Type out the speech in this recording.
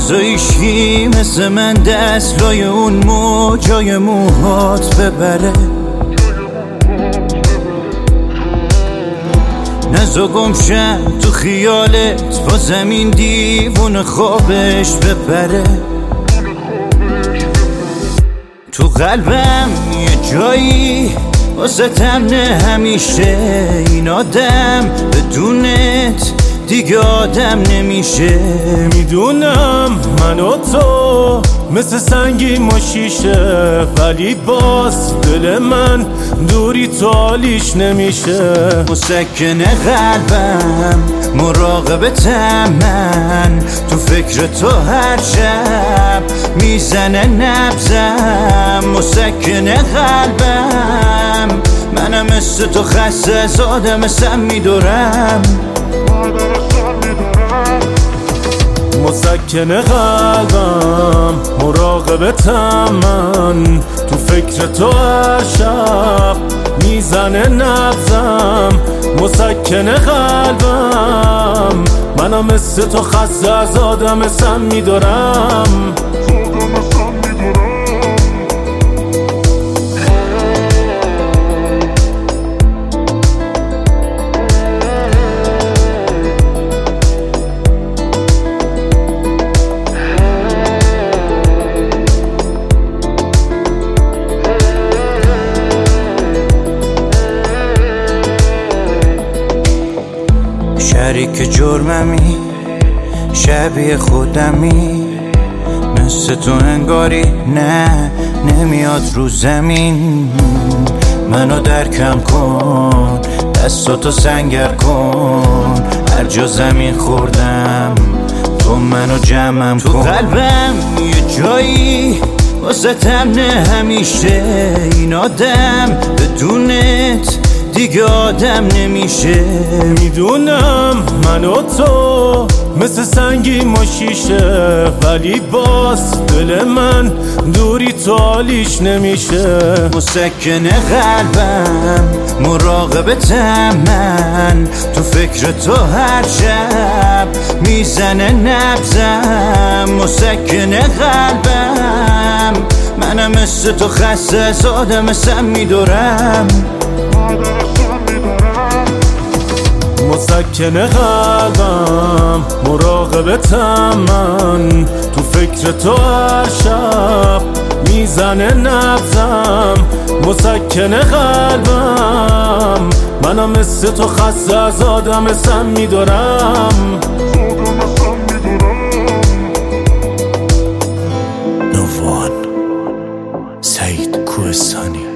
نزایشی مثل من دست لای اون موجای موهات ببره، نزا گمشم تو خیالت با زمین دیوون خوابش ببره. تو قلبم یه جایی واسه تمنه همیشه، این آدم بدونت دیگه آدم نمیشه. میدونم من و تو مثل سنگی ما شیشه، ولی باز دل من دوری تو حالیش نمیشه. مسکن قلبم مراقبتم من، تو فکر تو هر شب میزنه نبضم. مسکن قلبم منم مثل تو خسته از آدم سم میدورم. مسکن قلبم مراقبتم من، تو فکر تو هر شب میزنه نبضم. مسکن قلبم منم مثل تو خسته از آدم سم میدارم. شریک جرممی شبیه خودمی، مثل تو انگاری نه نمیاد رو زمین. منو درکم کن، دستاتو سنگر کن، هر جا زمین خوردم تو منو جمعم کن. تو قلبم یه جایی واسه تمنه همیشه، این آدم بدونت دیگه آدم نمیشه. میدونم من و تو مثل سنگی ما شیشه، ولی باز دل من دوری تو حالیش نمیشه. مسکن قلبم مراقبتم من، تو فکر تو هر شب میزنه نبضم. مسکن قلبم منم مثل تو خسته از آدم سم میدورم. مسکن قلبم مراقبتم من، تو فکر تو هر شب میزنه نبضم. مسکن قلبم منم مثل تو خسته از آدم سم میدارم. نوان سعید کوهستانی.